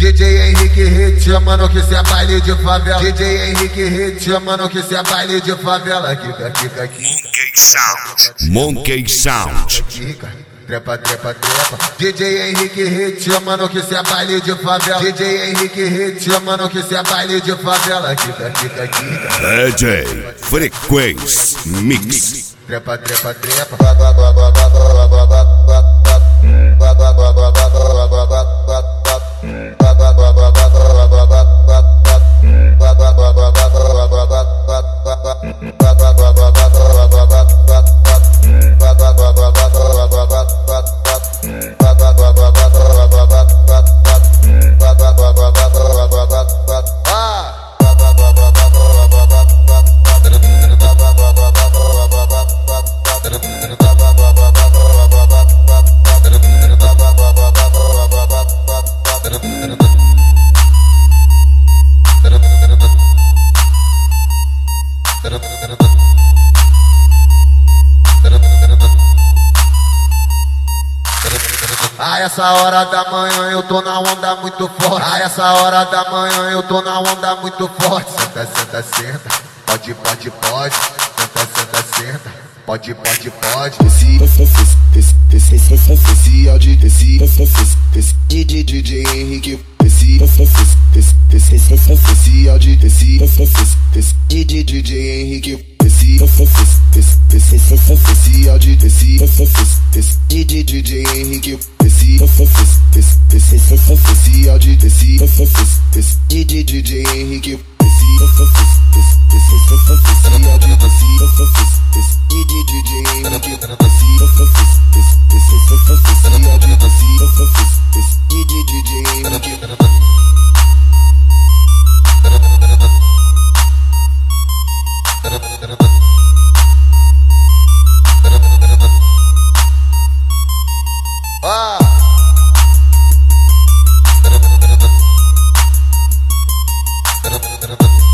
DJ Henrique Hit, mano, que cê é baile de favela. DJ Henrique Hit, mano, que cê é baile de favela. Kika. Monkey Sound. Monkey Sound. Kika. Trepa. DJ Henrique Hit, mano, que cê é baile de favela. DJ Henrique Hit, mano, que cê é baile de favela. Kika. DJ Frequência Mix. Trepa. A essa hora da manhã eu tô na onda muito forte. A essa hora da manhã eu tô na onda muito forte. Senta. Pode. Senta. Pode. Esse áudio DJ Henrique. Esse áudio DJ Henrique. Esse áudio DJ Henrique. Esse áudio DJ Henrique. Ah!